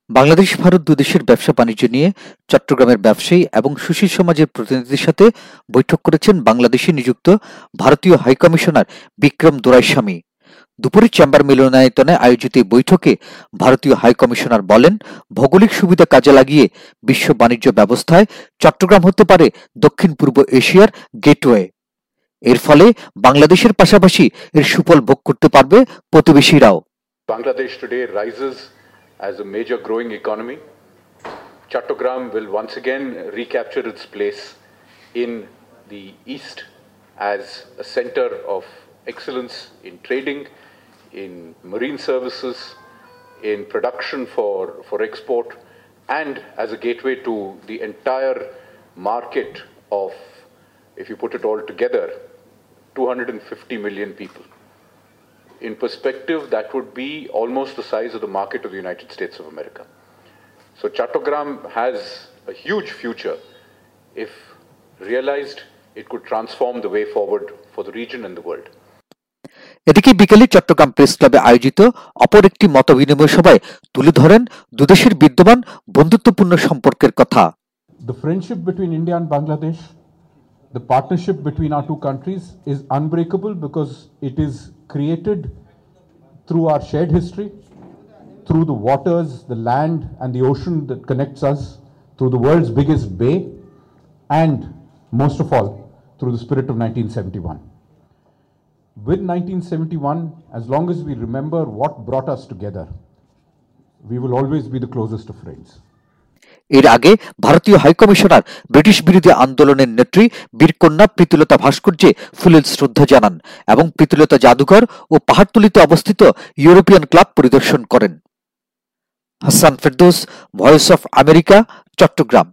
বাংলাদেশ ভারত দুদেশের ব্যবসা বাণিজ্য নিয়ে চট্টগ্রামের ব্যবসায়ী এবং সুশীল সমাজের প্রতিনিধিদের সাথে বৈঠক করেছেন বাংলাদেশে নিযুক্ত ভারতীয় হাইকমিশনার বিক্রম দোরাইস্বামী। দুপুরে চেম্বার মিলনায়তনে আয়োজিত এই বৈঠকে ভারতীয় হাইকমিশনার বলেন, ভৌগোলিক সুবিধা কাজে লাগিয়ে বিশ্ব বাণিজ্য ব্যবস্থায় চট্টগ্রাম হতে পারে দক্ষিণ পূর্ব এশিয়ার গেটওয়ে। এর ফলে বাংলাদেশের পাশাপাশি এর সুফল ভোগ করতে পারবে প্রতিবেশীরাও। Bangladesh today rises as a major growing economy. Chattogram will once again recapture its place in the East as a center of excellence in trading, in marine services, in production for export, and as a gateway to the entire market of, if you put it all together, 250 million people. In perspective, that would be almost the size of the market of the United States of America. So Chattogram has a huge future. If realized, it could transform the way forward for the region and the world. এদিকে বিকেলে Chittagong press ক্লাবে আয়োজিত অপর একটি মতবিনিময় সভায় তুলে ধরেন দুদেশের বিদ্যমান বন্ধুত্বপূর্ণ সম্পর্কের কথা। The friendship between India and Bangladesh, the partnership between our two countries is unbreakable because it is created through our shared history, through the waters, the land and the ocean that connects us, through the world's biggest bay, and most of all, through the spirit of 1971. With 1971, as long as we remember what brought us together, we will always be the closest of friends. এর আগে ভারতীয় high commissioner British বিরোধী আন্দোলনের নেত্রী বীরকন্যা প্রীতিলতা ভাস্কর্যে ফুলেল শ্রদ্ধা জানান এবং প্রীতিলতা জাদুঘর ও পাহাড়তলীতে অবস্থিত ইউরোপিয়ান ক্লাব পরিদর্শন করেন। Hasan Ferdous, voice of America, Chittagong.